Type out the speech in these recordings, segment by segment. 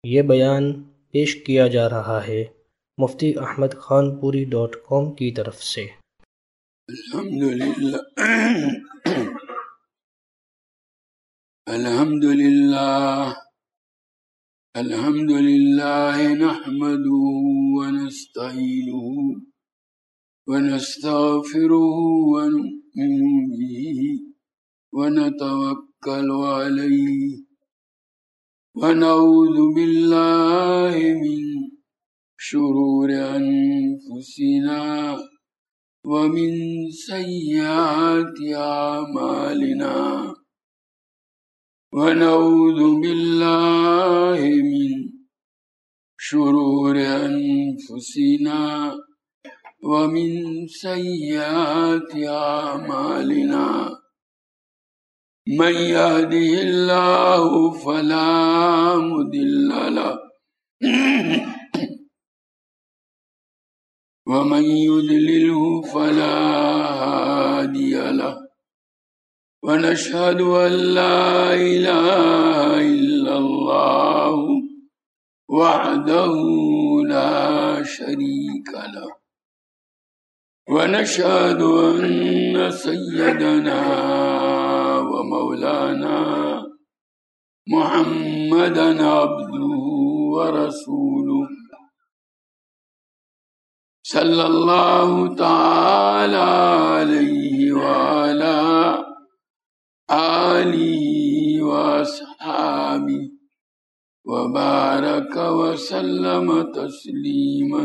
یہ بیان پیش کیا جا رہا ہے مفتی احمد خان پوری .com کی طرف سے۔ الحمد للہ نحمده ونستعینه ونستغفره ونؤمن به ونتوکل علیہ ونعوذ باللہ من شرور انفسنا ومن سیئات اعمالنا ونعوذ باللہ من شرور انفسنا ومن سیئات اعمالنا من يهده الله فلا مضل له ومن يضلله فلا هادي له ونشهد أن لا إله إلا الله وحده لا شريك له ونشهد أن سيدنا ومولانا محمدا عبده ورسوله صلى الله تعالى عليه وعلى آله وأصحابه وبارك وسلم تسليما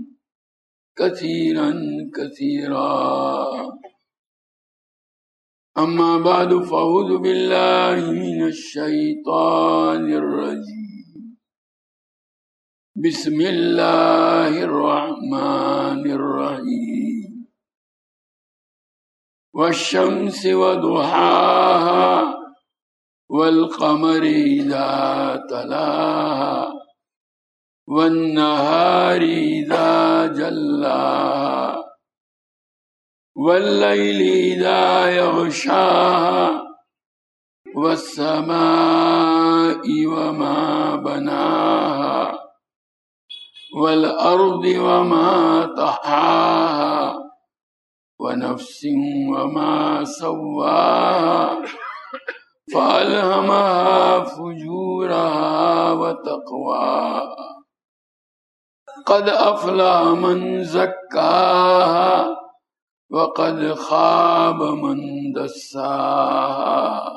كثيرا كثيرا أما بعد فأعوذ بالله من الشيطان الرجيم بسم الله الرحمن الرحيم والشمس وضحاها والقمر إذا تلاها والنهار إذا جلاها والليل إذا يغشاها والسماء وما بناها والأرض وما طحاها ونفس وما سواها فألهمها فجورها وتقواها قد أفلح من زكاها وقد خاب من دساها۔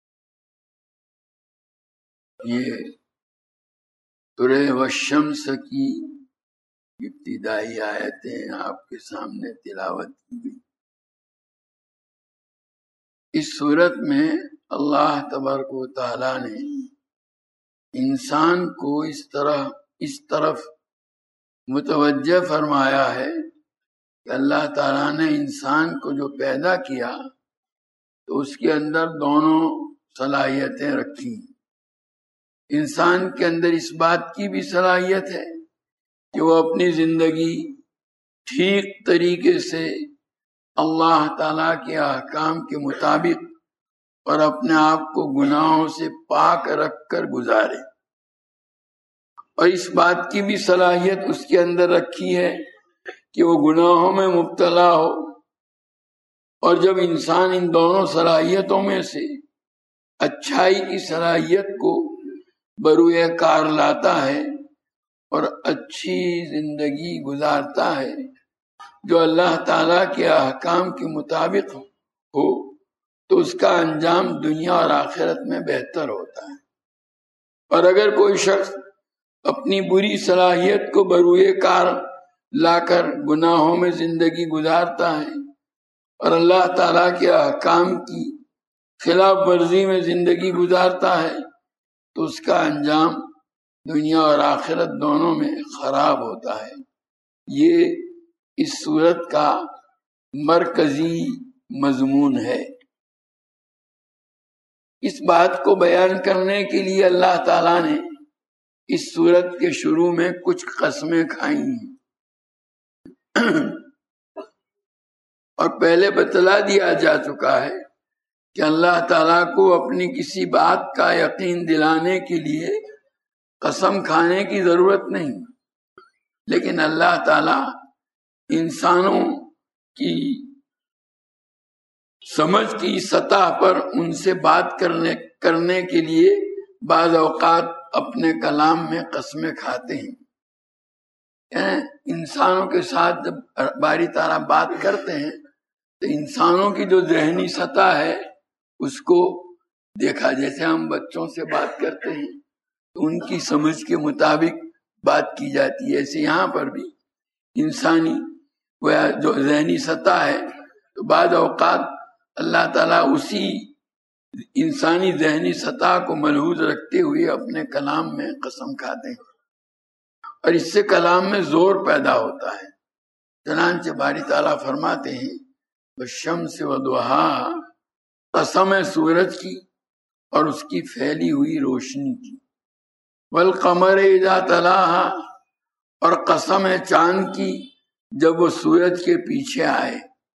یہ سورہ والشمس کی ابتدائی آیتیں آپ کے سامنے تلاوت کی گئی۔ اس صورت میں اللہ تبارک و تعالی نے انسان کو اس طرف متوجہ فرمایا ہے کہ اللہ تعالیٰ نے انسان کو جو پیدا کیا تو اس کے اندر دونوں صلاحیتیں رکھی۔ انسان کے اندر اس بات کی بھی صلاحیت ہے کہ وہ اپنی زندگی ٹھیک طریقے سے اللہ تعالیٰ کے احکام کے مطابق اور اپنے آپ کو گناہوں سے پاک رکھ کر گزارے، اور اس بات کی بھی صلاحیت اس کے اندر رکھی ہے کہ وہ گناہوں میں مبتلا ہو۔ اور جب انسان ان دونوں صلاحیتوں میں سے اچھائی کی صلاحیت کو بروئے کار لاتا ہے اور اچھی زندگی گزارتا ہے جو اللہ تعالیٰ کے احکام کے مطابق ہو، تو اس کا انجام دنیا اور آخرت میں بہتر ہوتا ہے۔ اور اگر کوئی شخص اپنی بری صلاحیت کو بروئے کار لا کر گناہوں میں زندگی گزارتا ہے اور اللہ تعالیٰ کے احکام کی خلاف ورزی میں زندگی گزارتا ہے تو اس کا انجام دنیا اور آخرت دونوں میں خراب ہوتا ہے۔ یہ اس صورت کا مرکزی مضمون ہے۔ اس بات کو بیان کرنے کے لیے اللہ تعالیٰ نے اس صورت کے شروع میں کچھ قسمیں کھائی ہیں، اور پہلے بتلا دیا جا چکا ہے کہ اللہ تعالیٰ کو اپنی کسی بات کا یقین دلانے کے لیے قسم کھانے کی ضرورت نہیں، لیکن اللہ تعالیٰ انسانوں کی سمجھ کی سطح پر ان سے بات کرنے کے لیے بعض اوقات اپنے کلام میں قسمیں کھاتے ہیں۔ انسانوں کے ساتھ جب باری تعالیٰ بات کرتے ہیں تو انسانوں کی جو ذہنی سطح ہے اس کو دیکھا، جیسے ہم بچوں سے بات کرتے ہیں تو ان کی سمجھ کے مطابق بات کی جاتی ہے، ایسے یہاں پر بھی انسانی جو ذہنی سطح ہے تو بعض اوقات اللہ تعالیٰ اسی انسانی ذہنی سطح کو ملحوظ رکھتے ہوئے اپنے کلام میں قسم کھاتے ہیں، اور اس سے کلام میں زور پیدا ہوتا ہے۔ چنانچہ باری تعالیٰ فرماتے ہیں والشمس وضحاها، قسم ہے سورج کی اور اس کی پھیلی ہوئی روشنی کی، والقمر اذا تلاها، اور قسم ہے چاند کی جب وہ سورج کے پیچھے آئے،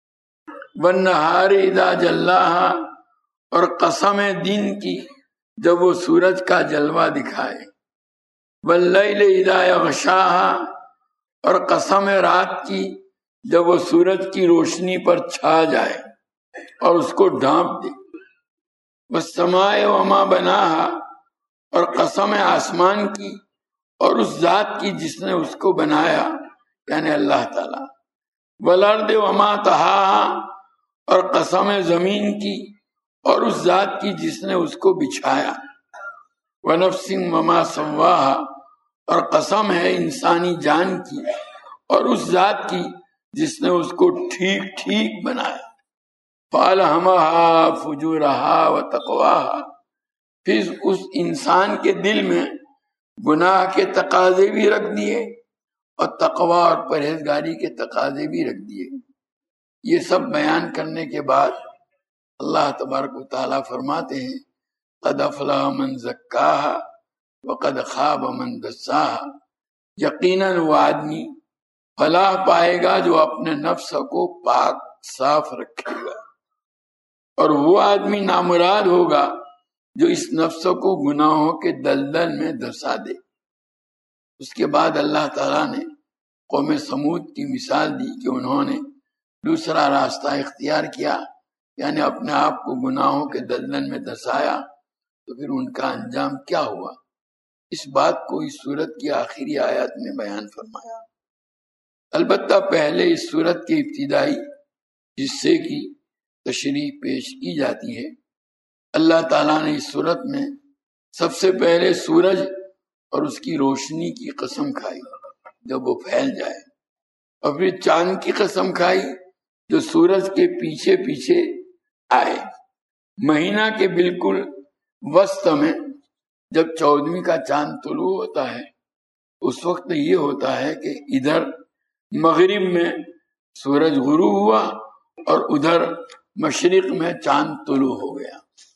والنہار اذا جلاها، اور قسم ہے دن کی جب وہ سورج کا جلوہ دکھائے، واللیل اذا یغشاها، اور قسم ہے رات کی جب وہ سورج کی روشنی پر چھا جائے اور اس کو ڈھانپ دے، والسماء وما بناها، اور قسم ہے آسمان کی اور اس ذات کی جس نے اس کو بنایا یعنی اللہ تعالی، والارض وما طحاها، اور قسم ہے زمین کی اور اس ذات کی جس نے اس کو بچھایا، ونفس وما سواها، اور قسم ہے انسانی جان کی اور اس ذات کی جس نے اس کو ٹھیک ٹھیک بنایا، فَأَلْهَمَهَا فُجُورَهَا وَتَقْوَاهَا، پھر اس انسان کے دل میں گناہ کے تقاضے بھی رکھ دیے اور تقوی اور پرہیزگاری کے تقاضے بھی رکھ دیے۔ یہ سب بیان کرنے کے بعد اللہ تبارک و تعالیٰ فرماتے ہیں قد افلح من زکاها وقد خاب من دساها، یقیناً وہ آدمی فلاح پائے گا جو اپنے نفس کو پاک صاف رکھے گا، اور وہ آدمی نامراد ہوگا جو اس نفس کو گناہوں کے دلدل میں دھسا دے۔ اس کے بعد اللہ تعالیٰ نے قوم سمود کی مثال دی کہ انہوں نے دوسرا راستہ اختیار کیا، یعنی اپنے آپ کو گناہوں کے دلدل میں دھسایا، تو پھر ان کا انجام کیا ہوا، اس بات کو اس سورت کی آخری آیات میں بیان فرمایا۔ البتہ پہلے اس سورت کے ابتدائی حصے کی تشریح پیش کی جاتی ہے۔ اللہ تعالیٰ نے اس سورت میں سب سے پہلے سورج اور اس کی روشنی کی قسم کھائی جب وہ پھیل جائے، اور پھر چاند کی قسم کھائی جو سورج کے پیچھے پیچھے آئے۔ مہینہ کے بالکل وسط میں جب 14ویں کا چاند طلوع ہوتا ہے اس وقت یہ ہوتا ہے کہ ادھر مغرب میں سورج غروب ہوا اور ادھر مشرق میں چاند طلوع ہو گیا،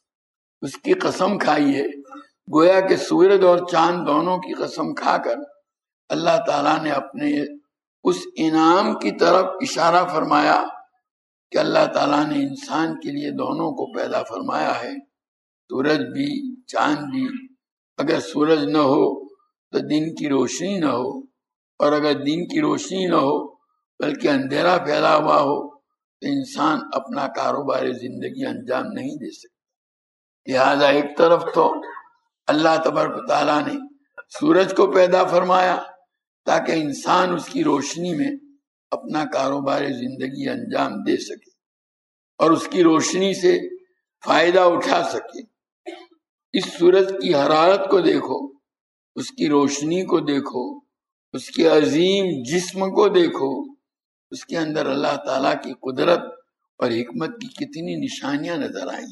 اس کی قسم کھائی ہے۔ گویا کہ سورج اور چاند دونوں کی قسم کھا کر اللہ تعالیٰ نے اپنے اس انعام کی طرف اشارہ فرمایا کہ اللہ تعالیٰ نے انسان کے لیے دونوں کو پیدا فرمایا ہے، سورج بھی چاند بھی۔ اگر سورج نہ ہو تو دن کی روشنی نہ ہو، اور اگر دن کی روشنی نہ ہو بلکہ اندھیرا پھیلا ہوا ہو تو انسان اپنا کاروبار زندگی انجام نہیں دے سکتا۔ لہذا ایک طرف تو اللہ تبارک و تعالیٰ نے سورج کو پیدا فرمایا تاکہ انسان اس کی روشنی میں اپنا کاروبار زندگی انجام دے سکے اور اس کی روشنی سے فائدہ اٹھا سکے۔ اس سورج کی حرارت کو دیکھو، اس کی روشنی کو دیکھو، اس کے عظیم جسم کو دیکھو، اس کے اندر اللہ تعالیٰ کی قدرت اور حکمت کی کتنی نشانیاں نظر آئیں۔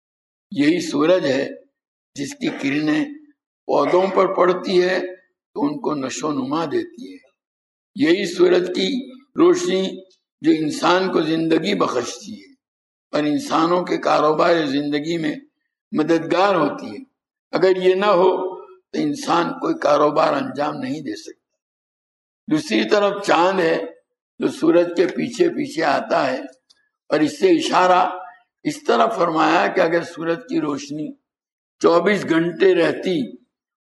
یہی سورج ہے جس کی کرنیں پودوں پر پڑتی ہے تو ان کو نشو نما دیتی ہے۔ یہی سورج کی روشنی جو انسان کو زندگی بخشتی ہے اور انسانوں کے کاروبار زندگی میں مددگار ہوتی ہے۔ اگر یہ نہ ہو تو انسان کوئی کاروبار انجام نہیں دے سکتا۔ دوسری طرف چاند ہے جو سورج کے پیچھے پیچھے آتا ہے، اور اس سے اشارہ اس طرح فرمایا کہ اگر سورج کی روشنی 24 گھنٹے رہتی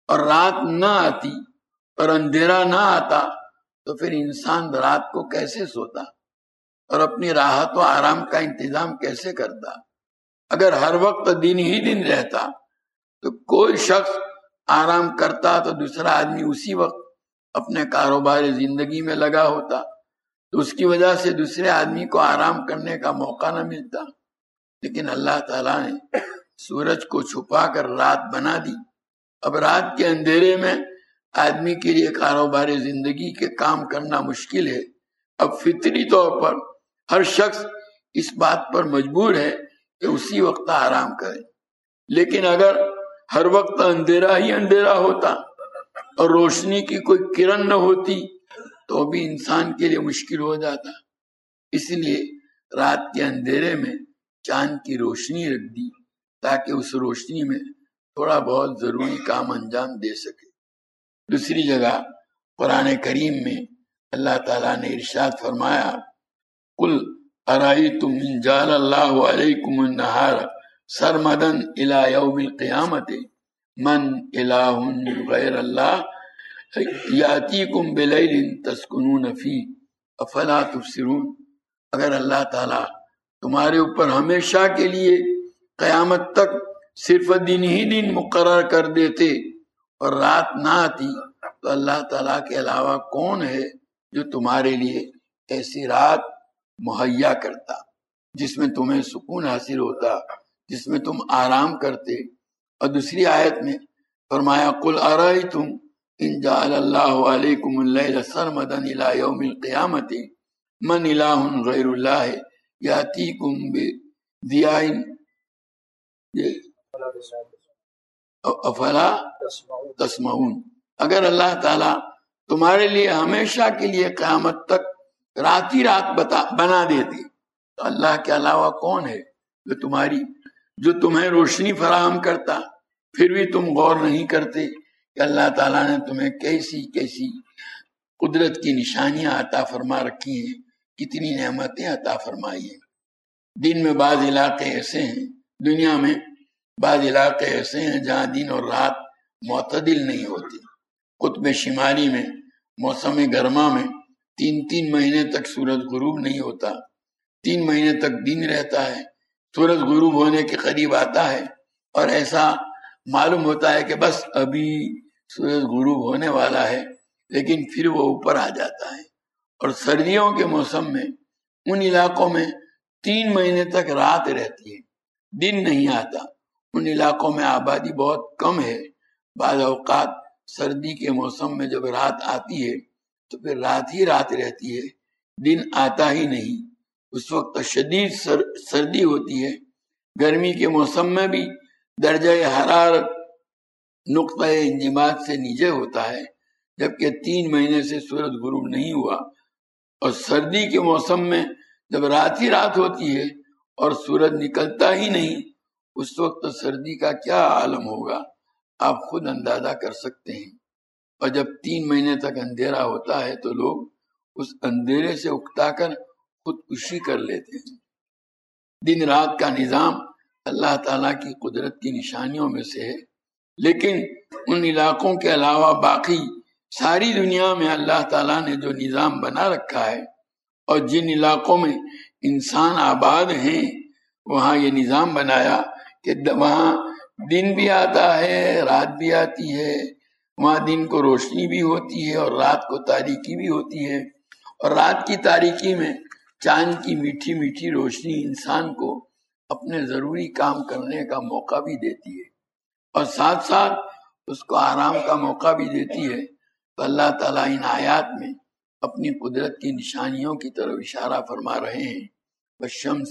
اور رات نہ آتی اور اندھیرا نہ آتا تو پھر انسان رات کو کیسے سوتا اور اپنی راحت و آرام کا انتظام کیسے کرتا؟ اگر ہر وقت دن ہی دن رہتا تو کوئی شخص آرام کرتا تو دوسرا آدمی اسی وقت اپنے کاروبار زندگی میں لگا ہوتا، تو اس کی وجہ سے دوسرے آدمی کو آرام کرنے کا موقع نہ ملتا۔ لیکن اللہ تعالیٰ نے سورج کو چھپا کر رات بنا دی۔ اب رات کے اندھیرے میں آدمی کے لیے کاروبار زندگی کے کام کرنا مشکل ہے۔ اب فطری طور پر ہر شخص اس بات پر مجبور ہے کہ اسی وقت آرام کرے، لیکن اگر ہر وقت اندھیرا ہی اندھیرا ہوتا اور روشنی کی کوئی کرن نہ ہوتی تو بھی انسان کے لیے مشکل ہو جاتا۔ اس لیے رات کے اندھیرے میں چاند کی روشنی رکھ دی تاکہ اس روشنی میں تھوڑا بہت ضروری کام انجام دے سکے۔ دوسری جگہ قرآن کریم میں اللہ تعالیٰ نے ارشاد فرمایا، قل ارأیتم ان جعل اللہ علیکم النہار سرمدا الی یوم القیامت من الہ غیر اللہ یاتیکم بلیل تسکنون فیہ افلا تبصرون۔ اگر اللہ تعالیٰ تمہارے اوپر ہمیشہ کے لیے قیامت تک صرف دن ہی دن مقرر کر دیتے اور رات نہ آتی تو اللہ تعالیٰ کے علاوہ کون ہے جو تمہارے لیے ایسی رات مہیا کرتا جس میں تمہیں سکون حاصل ہوتا، جس میں تم آرام کرتے۔ اور دوسری آیت میں فرمایا، قل ارأیتم ان جعل اللہ علیکم اللیل سرمدا الی یوم القیامت من الہ غیر اللہ یاتیکم بضیاء افلا تسمعون۔ اگر اللہ تعالیٰ تمہارے لیے ہمیشہ کے لیے قیامت تک رات ہی رات بنا دیتی تو اللہ کے علاوہ کون ہے جو تمہیں روشنی فراہم کرتا؟ پھر بھی تم غور نہیں کرتے کہ اللہ تعالیٰ نے تمہیں کیسی کیسی قدرت کی نشانیاں عطا فرما رکھی ہیں، کتنی نعمتیں عطا فرمائی ہیں۔ دن میں بعض علاقے ایسے ہیں، دنیا میں بعض علاقے ایسے ہیں جہاں دن اور رات معتدل نہیں ہوتی۔ قطب شمالی میں موسم گرما میں 3 مہینے تک سورج غروب نہیں ہوتا، 3 مہینے تک دن رہتا ہے، سورج غروب ہونے کے قریب آتا ہے اور ایسا معلوم ہوتا ہے کہ بس ابھی سورج غروب ہونے والا ہے، لیکن پھر وہ اوپر آ جاتا ہے۔ اور سردیوں کے موسم میں ان علاقوں میں 3 مہینے تک رات رہتی ہے، دن نہیں آتا۔ ان علاقوں میں آبادی بہت کم ہے، بعض اوقات سردی کے موسم میں جب رات آتی ہے تو پھر رات ہی رات رہتی ہے، دن آتا ہی نہیں۔ اس وقت شدید سردی ہوتی ہے۔ گرمی کے موسم میں بھی درجہ حرارت نقطہ انجماد سے نیچے ہوتا ہے، جبکہ 3 مہینے سے سورج غروب نہیں ہوا۔ اور سردی کے موسم میں جب رات ہی رات ہوتی ہے اور سورج نکلتا ہی نہیں، اس وقت سردی کا کیا عالم ہوگا آپ خود اندازہ کر سکتے ہیں۔ اور جب 3 مہینے تک اندھیرا ہوتا ہے تو لوگ اس اندھیرے سے اکتا کر خودکشی کر لیتے ہیں۔ دن رات کا نظام اللہ تعالیٰ کی قدرت کی نشانیوں میں سے ہے، لیکن ان علاقوں کے علاوہ باقی ساری دنیا میں اللہ تعالیٰ نے جو نظام بنا رکھا ہے اور جن علاقوں میں انسان آباد ہیں وہاں یہ نظام بنایا کہ وہاں دن بھی آتا ہے، رات بھی آتی ہے، وہاں دن کو روشنی بھی ہوتی ہے اور رات کو تاریکی بھی ہوتی ہے، اور رات کی تاریکی میں چاند کی میٹھی میٹھی روشنی انسان کو اپنے ضروری کام کرنے کا موقع بھی دیتی ہے اور ساتھ ساتھ اس کو آرام کا موقع بھی دیتی ہے۔ تو اللہ تعالیٰ ان آیات میں اپنی قدرت کی نشانیوں کی طرف اشارہ فرما رہے ہیں۔ والشمس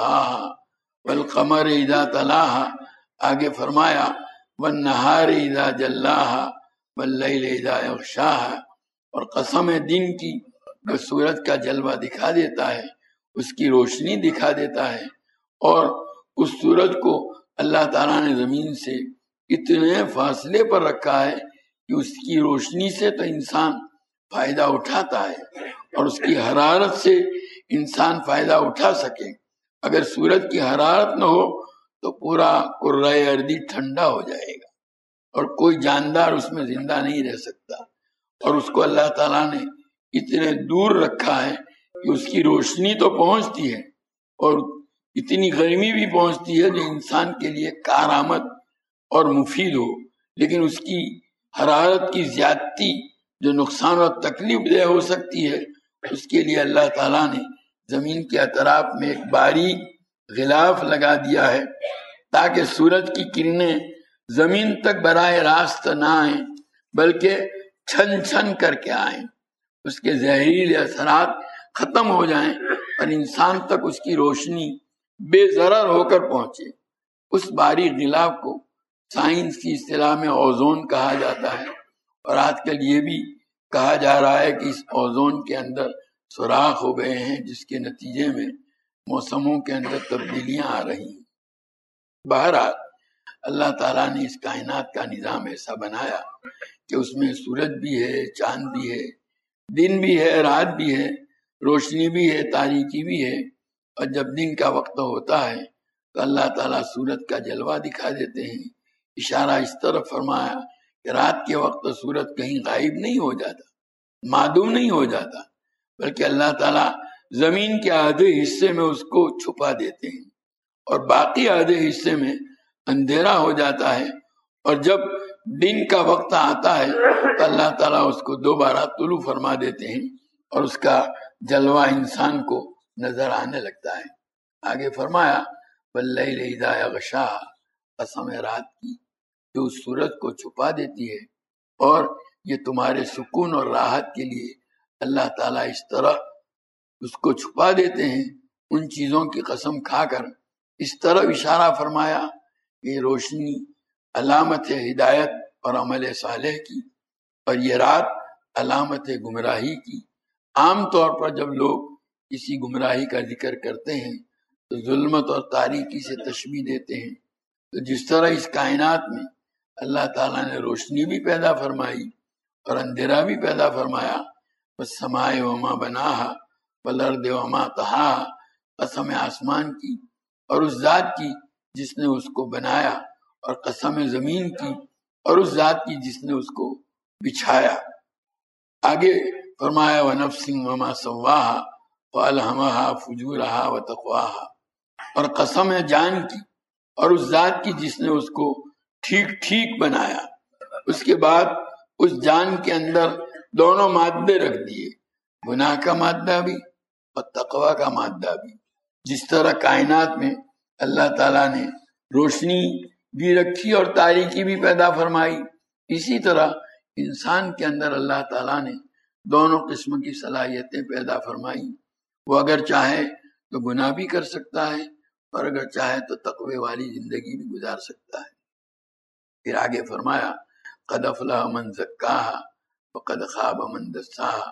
وضحاها والقمر اذا تلاها، آگے فرمایا والنہار اذا جلاها واللیل اذا یغشاها، اور قسم ہے دن کی جو سورج کا جلوہ دکھا دیتا ہے، اس کی روشنی دکھا دیتا ہے، اور اس سورج کو اللہ تعالیٰ نے زمین سے اتنے فاصلے پر رکھا ہے کہ اس کی روشنی سے تو انسان فائدہ اٹھاتا ہے اور اس کی حرارت سے انسان فائدہ اٹھا سکے۔ اگر سورج کی حرارت نہ ہو تو پورا کرۂ ارضی ٹھنڈا ہو جائے گا۔ اور کوئی جاندار اس میں زندہ نہیں رہ سکتا، اور اس کو اللہ تعالیٰ نے اتنے دور رکھا ہے کہ اس کی روشنی تو پہنچتی ہے اور اتنی گرمی بھی پہنچتی ہے جو انسان کے لیے کارآمد اور مفید ہو، لیکن اس کی حرارت کی زیادتی جو نقصان اور تکلیف دہ ہو سکتی ہے، اس کے لیے اللہ تعالیٰ نے زمین کے اطراف میں ایک باریک غلاف لگا دیا ہے تاکہ سورج کی کرنیں زمین تک براہ راست نہ آئیں بلکہ چھن چھن کر کے آئیں، اس کے زہریلے اثرات ختم ہو جائیں اور انسان تک اس کی روشنی بے ضرر ہو کر پہنچے۔ اس باریک غلاف کو سائنس کی اصطلاح میں اوزون کہا جاتا ہے، اور آج کل یہ بھی کہا جا رہا ہے کہ اس اوزون کے اندر سوراخ ہو گئے ہیں جس کے نتیجے میں موسموں کے اندر تبدیلیاں آ رہی ہیں۔ بہرحال اللہ تعالیٰ نے اس کائنات کا نظام ایسا بنایا کہ اس میں سورج بھی ہے، چاند بھی ہے، دن بھی ہے، رات بھی ہے، روشنی بھی ہے، تاریکی بھی ہے، اور جب دن کا وقت ہوتا ہے تو اللہ تعالیٰ سورج کا جلوہ دکھا دیتے ہیں۔ اشارہ اس طرف فرمایا کہ رات کے وقت سورج کہیں غائب نہیں ہو جاتا، معدوم نہیں ہو جاتا، بلکہ اللہ تعالیٰ زمین کے آدھے حصے میں اس کو چھپا دیتے ہیں اور باقی آدھے حصے میں اندھیرا ہو جاتا ہے، اور جب دن کا وقت آتا ہے تو اللہ تعالیٰ اس کو دوبارہ طلوع فرما دیتے ہیں اور اس کا جلوہ انسان کو نظر آنے لگتا ہے۔ آگے فرمایا وَاللَّيْلِ إِذَا يَغْشَاهَا، قسم ہے رات کی جو اس سورج کو چھپا دیتی ہے، اور یہ تمہارے سکون اور راحت کے لیے اللہ تعالیٰ اس طرح اس کو چھپا دیتے ہیں، ان چیزوں کی قسم کھا کر اس طرح اشارہ فرمایا کہ روشنی علامت ہے ہدایت اور عمل صالح کی، اور یہ رات علامت ہے گمراہی کی۔ عام طور پر جب لوگ کسی گمراہی کا ذکر کرتے ہیں تو ظلمت اور تاریکی سے تشبیہ دیتے ہیں، تو جس طرح اس کائنات میں اللہ تعالیٰ نے روشنی بھی پیدا فرمائی اور اندھیرا بھی پیدا فرمایا، والسماء وما بناها والارض وما طحاها، قسم آسمان کی اور اس ذات کی جس نے اس کو بنایا، اور قسم زمین کی اور اس ذات کی جس نے اس کو بچھایا۔ آگے فرمایا وَنَفْسٍ وَمَا سَوَّاهَا فَأَلْهَمَهَا فُجُورَهَا وَتَقْوَاهَا، اور قسم ہے جان کی اور اس ذات کی جس نے اس کو ٹھیک ٹھیک بنایا، اس کے بعد اس جان کے اندر دونوں مادے رکھ دیے، گناہ کا مادہ بھی اور تقوی کا مادہ بھی۔ جس طرح کائنات میں اللہ تعالیٰ نے روشنی بھی رکھی اور تاریکی بھی پیدا فرمائی، اسی طرح انسان کے اندر اللہ تعالیٰ نے دونوں قسم کی صلاحیتیں پیدا فرمائی۔ وہ اگر چاہے تو گناہ بھی کر سکتا ہے اور اگر چاہے تو تقوی والی زندگی بھی گزار سکتا ہے۔ پھر آگے فرمایا قد افلح من زکاہا وقد خاب من دساہا،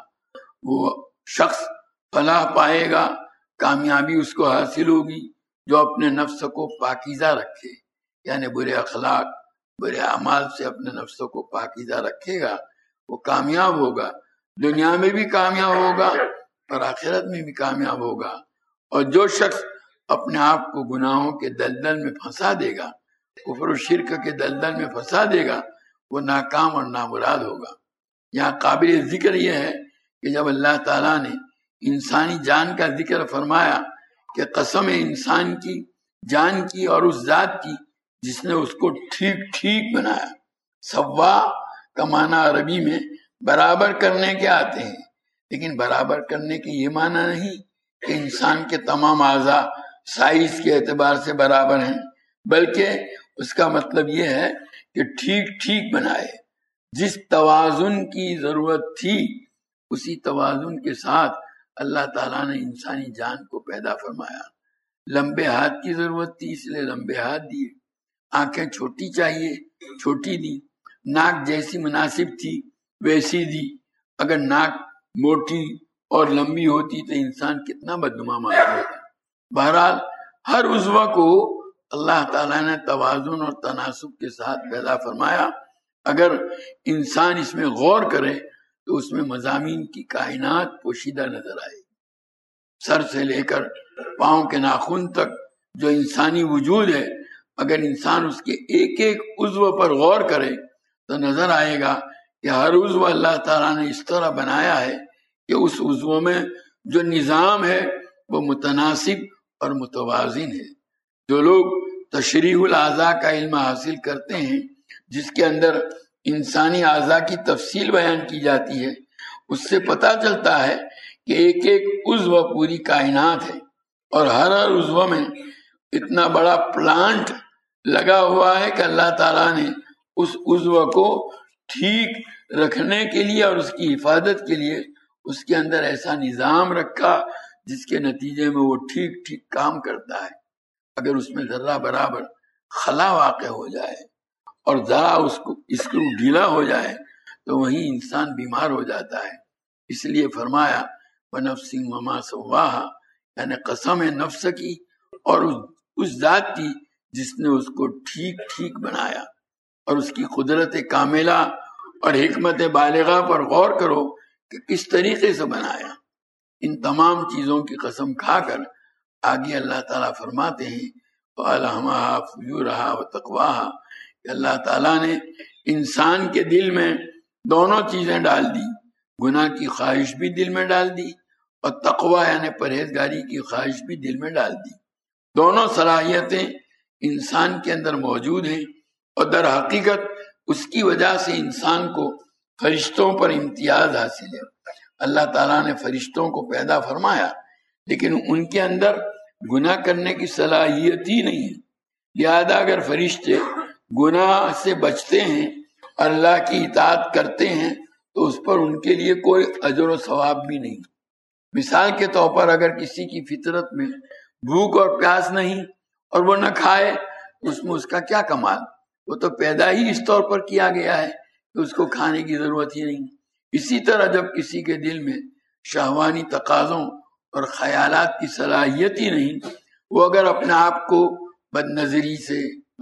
وہ شخص فلاح پائے گا، کامیابی اس کو حاصل ہوگی جو اپنے نفس کو پاکیزہ رکھے، یعنی برے اخلاق برے اعمال سے اپنے نفس کو پاکیزہ رکھے گا، وہ کامیاب ہوگا، دنیا میں بھی کامیاب ہوگا اور آخرت میں بھی کامیاب ہوگا۔ اور جو شخص اپنے آپ کو گناہوں کے دلدل میں پھنسا دے گا، کفر و شرک کے دلدل میں پھنسا دے گا، وہ ناکام اور نامراد ہوگا۔ یہاں قابل ذکر یہ ہے کہ جب اللہ تعالیٰ نے انسانی جان کا ذکر فرمایا کہ قسم ہے انسان کی جان کی اور اس ذات کی جس نے اس کو ٹھیک ٹھیک بنایا۔ سوا کا معنی عربی میں برابر کرنے کے آتے ہیں، لیکن برابر کرنے کے یہ معنی نہیں کہ انسان کے تمام اعضاء سائز کے اعتبار سے برابر ہیں، بلکہ اس کا مطلب یہ ہے کہ ٹھیک ٹھیک بنائے۔ جس توازن کی ضرورت تھی اسی توازن کے ساتھ اللہ تعالیٰ نے انسانی جان کو پیدا فرمایا۔ لمبے ہاتھ کی ضرورت تھی اس لیے لمبے ہاتھ دیے، آنکھیں چھوٹی چاہیے چھوٹی دی، ناک جیسی مناسب تھی ویسی دی۔ اگر ناک موٹی اور لمبی ہوتی تو انسان کتنا بدنما معلوم ہوتا۔ بہرحال ہر عضو کو اللہ تعالیٰ نے توازن اور تناسب کے ساتھ پیدا فرمایا۔ اگر انسان اس میں غور کرے تو اس میں مضامین کی کائنات پوشیدہ نظر آئے۔ سر سے لے کر پاؤں کے ناخن تک جو انسانی وجود ہے، اگر انسان اس کے ایک ایک عضو پر غور کرے تو نظر آئے گا کہ ہر عضو اللہ تعالیٰ نے اس طرح بنایا ہے کہ اس عضو میں جو نظام ہے وہ متناسب اور متوازن ہے۔ جو لوگ تشریح الاعضاء کا علم حاصل کرتے ہیں، جس کے اندر انسانی اعضاء کی تفصیل بیان کی جاتی ہے، اس سے پتہ چلتا ہے کہ ایک ایک عضو پوری کائنات ہے، اور ہر عضو میں اتنا بڑا پلانٹ لگا ہوا ہے کہ اللہ تعالیٰ نے اس عضو کو ٹھیک رکھنے کے لیے اور اس کی حفاظت کے لیے اس کے اندر ایسا نظام رکھا جس کے نتیجے میں وہ ٹھیک ٹھیک کام کرتا ہے۔ اگر اس میں ذرہ برابر خلا واقع ہو جائے اور ذرا اس کو اسکرو ڈھیلا ہو جائے تو وہیں انسان بیمار ہو جاتا ہے۔ اس لیے فرمایا وَنَفْسٍ وَمَا سَوَّاهَا، یعنی قسم ہے نفس کی اور اس ذات کی جس نے اس کو ٹھیک ٹھیک بنایا، اور اس کی قدرت کاملہ اور حکمت بالغہ پر غور کرو کہ کس طریقے سے بنایا۔ ان تمام چیزوں کی قسم کھا کر آگے اللہ تعالیٰ فرماتے ہیں وَأَلْهَمَهَا فُجُورَهَا وَتَقْوَاهَا، کہ اللہ تعالیٰ نے انسان کے دل میں دونوں چیزیں ڈال دی، گناہ کی خواہش بھی دل میں ڈال دی اور تقوی یعنی پرہیزگاری کی خواہش بھی دل میں ڈال دی۔ دونوں صلاحیتیں انسان کے اندر موجود ہیں، اور در حقیقت اس کی وجہ سے انسان کو فرشتوں پر امتیاز حاصل ہے۔ اللہ تعالیٰ نے فرشتوں کو پیدا فرمایا، لیکن ان کے اندر گناہ کرنے کی صلاحیت ہی نہیں ہے، لہذا اگر فرشتے گناہ سے بچتے ہیں اور اللہ کی اطاعت کرتے ہیں تو اس پر ان کے لیے کوئی اجر و ثواب بھی نہیں۔ مثال کے طور پر اگر کسی کی فطرت میں بھوک اور پیاس نہیں اور وہ نہ کھائے، اس میں اس کا کیا کمال؟ وہ تو پیدا ہی اس طور پر کیا گیا ہے کہ اس کو کھانے کی ضرورت ہی نہیں۔ اسی طرح جب کسی کے دل میں شہوانی تقاضوں اور خیالات کی صلاحیت ہی نہیں، وہ اگر اپنے آپ کو بد نظری سے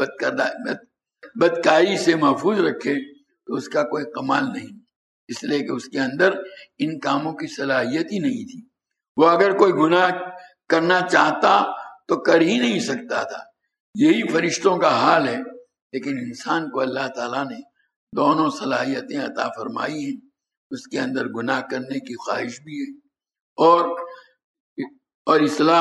بدکاری سے محفوظ رکھے تو اس کا کوئی کمال نہیں، اس لیے کہ اس کے اندر ان کاموں کی صلاحیت ہی نہیں تھی۔ وہ اگر کوئی گناہ کرنا چاہتا تو کر ہی نہیں سکتا تھا۔ یہی فرشتوں کا حال ہے، لیکن انسان کو اللہ تعالیٰ نے دونوں صلاحیتیں عطا فرمائی ہیں۔ اس کے اندر گناہ کرنے کی خواہش بھی ہے اور اصلاح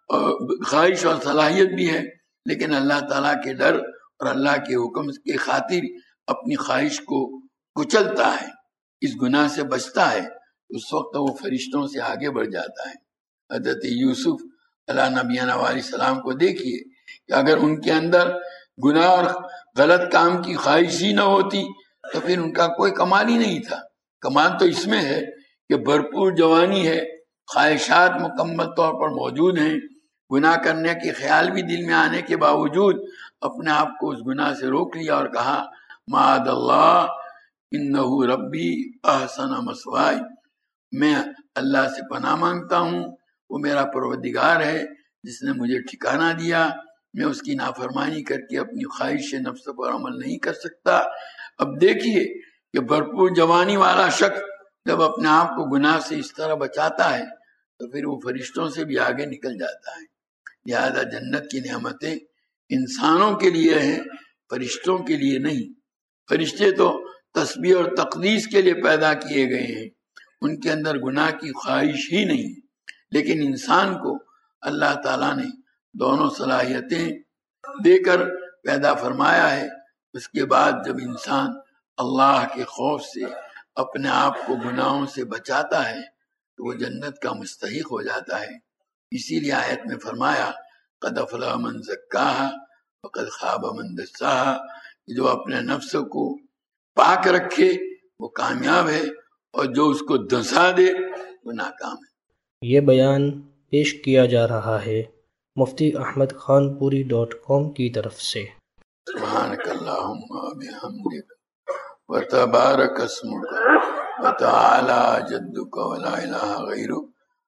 خواہش اور صلاحیت بھی ہے، لیکن اللہ تعالیٰ کے ڈر اور اللہ کے حکم کی خاطر اپنی خواہش کو کچلتا ہے، اس گناہ سے بچتا ہے۔ اس وقت وہ فرشتوں سے آگے بڑھ جاتا ہے۔ حضرت یوسف علیہ نبینا علیہ السلام کو دیکھیے کہ اگر ان کے اندر گناہ اور غلط کام کی خواہش ہی نہ ہوتی تو پھر ان کا کوئی کمال ہی نہیں تھا۔ کمال تو اس میں ہے کہ بھرپور جوانی ہے، خواہشات مکمل طور پر موجود ہیں، گناہ کرنے کے خیال بھی دل میں آنے کے باوجود اپنے آپ کو اس گناہ سے روک لیا اور کہا معاذ اللہ انہ ربی احسن مثوائی، میں اللہ سے پناہ مانگتا ہوں، وہ میرا پروردگار ہے جس نے مجھے ٹھکانہ دیا، میں اس کی نافرمانی کر کے اپنی خواہش نفس پر عمل نہیں کر سکتا۔ اب دیکھیے کہ بھرپور جوانی والا شخص جب اپنے آپ کو گناہ سے اس طرح بچاتا ہے تو پھر وہ فرشتوں سے بھی آگے نکل جاتا ہے۔ لہذا جنت کی نعمتیں انسانوں کے لیے ہیں، فرشتوں کے لیے نہیں۔ فرشتے تو تسبیح اور تقدیس کے لیے پیدا کیے گئے ہیں، ان کے اندر گناہ کی خواہش ہی نہیں، لیکن انسان کو اللہ تعالیٰ نے دونوں صلاحیتیں دے کر پیدا فرمایا ہے۔ اس کے بعد جب انسان اللہ کے خوف سے اپنے آپ کو گناہوں سے بچاتا ہے تو وہ جنت کا مستحق ہو جاتا ہے۔ اسی لیے آیت میں فرمایا قد افلح من زکاہا وقد خاب من دساہا، جو اپنے نفس کو پاک رکھے وہ کامیاب ہے، اور جو اس کو دھسا دے وہ ناکام ہے۔ یہ بیان پیش کیا جا رہا ہے مفتی احمد خان پوری .com کی طرف سے۔ سبحانک اللہم وبحمدک وتبارک اسمک وتعالی جدک ولا الہ غیرک،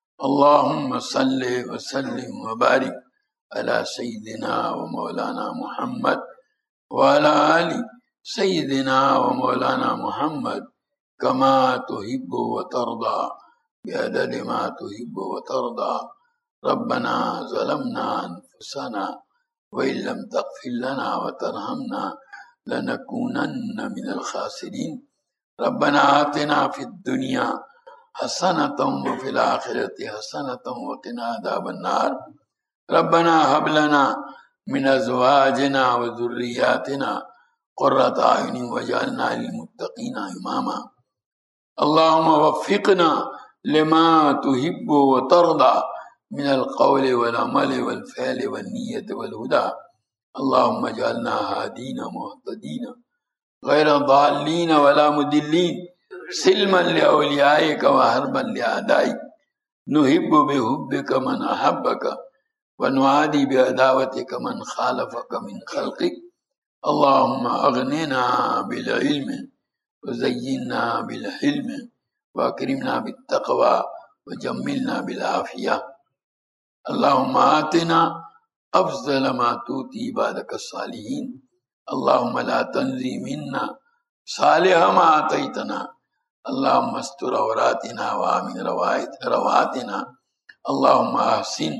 اللہم صلی وسلم وبارک علی سیدنا و مولانا محمد وعلی آل سیدنا و مولانا محمد کما تحب وترضى بعدد ما تحب وترضى۔ ربنا ظلمنا انفسنا وإن لم تغفر لنا وترحمنا لنكونن من الخاسرين ربنا آتنا في الدنيا حسنة وفي الآخرة حسنة وقنا عذاب النار ربنا هب لنا من أزواجنا وذرياتنا قرة أعين واجعلنا للمتقين إماما اللهم وفقنا لما تحب وترضى من القول والعمل والفعل والنية والهدى اللهم اجعلنا هادين مهتدين غير ضالين ولا مضلين سلما لأوليائك وحربا لأعدائك نحب بحبك من أحبك ونعادي بعداوتك من خالفك من خلقك اللهم أغننا بالعلم وزينا بالحلم وأكرمنا بالتقوى وجملنا بالعافية اللهم آتنا أفضل ما تؤتي عبادك الصالحين اللهم لا تنزي منا صالح ما آتيتنا اللهم استر عوراتنا وآمن رواتنا اللهم أحسن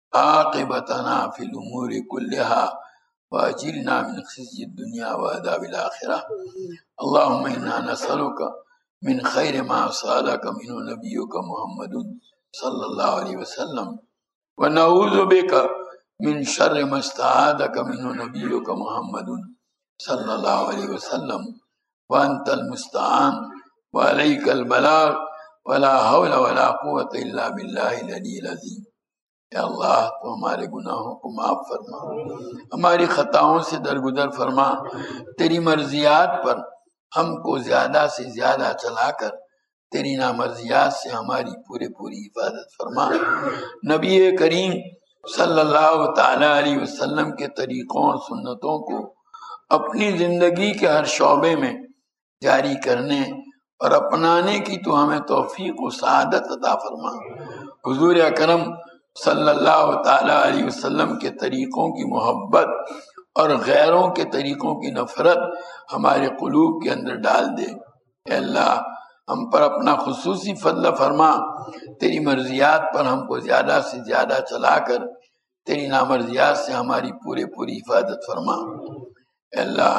عاقبتنا في الأمور كلها وأجرنا من خزي الدنيا وعذاب الآخرة اللهم إنا نسألك من خير ما سألك منه نبيك محمد صلى الله عليه وسلم ونعوذ بك من شر ما استعاذك منه نبيك محمد صلى الله عليه وسلم وأنت المستعان وعليك البلاغ ولا حول ولا قوة إلا بالله العلي العظيم یا اللہ تو ہمارے گناہوں کو معاف فرما ہماری خطاؤں سے درگزر فرما تیری مرضیات پر ہم کو زیادہ سے زیادہ چلا کر تیری نامرضیات سے ہماری پوری حفاظت فرما نبی کریم صلی اللہ تعالی علیہ وسلم کے طریقوں اور سنتوں کو اپنی زندگی کے ہر شعبے میں جاری کرنے اور اپنانے کی تو ہمیں توفیق و سعادت عطا فرما حضور اکرم صلی اللہ تعالی علیہ وسلم کے طریقوں کی محبت اور غیروں کے طریقوں کی نفرت ہمارے قلوب کے اندر ڈال دے اے اللہ ہم پر اپنا خصوصی فضل فرما تیری مرضیات پر ہم کو زیادہ سے زیادہ چلا کر تیری نامرضیات سے ہماری پوری حفاظت فرما اے اللہ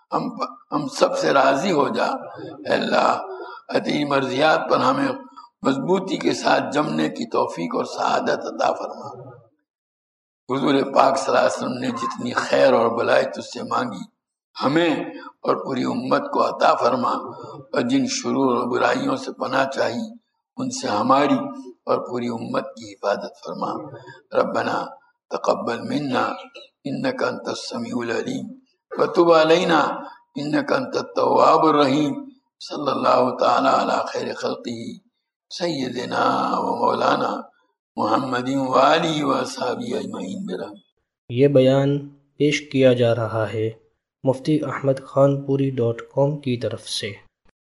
ہم سب سے راضی ہو جا اے اللہ تیری مرضیات پر ہمیں مضبوطی کے ساتھ جمنے کی توفیق اور سعادت عطا فرما حضور پاک صلی اللہ علیہ وسلم نے جتنی خیر اور بلائی تجھ سے مانگی ہمیں اور پوری امت کو عطا فرما اور جن شرور اور برائیوں سے پناہ چاہی ان سے ہماری اور پوری امت کی حفاظت فرما ربنا تقبل منا انك انت السميع العليم وتب علينا انك انت التواب الرحيم صلی اللہ تعالی علی خیر خلقہ سیدنا و مولانا محمد والی و صحابی اجمعین برحمتہ۔ یہ بیان پیش کیا جا رہا ہے مفتی احمد خان پوری .com کی طرف سے۔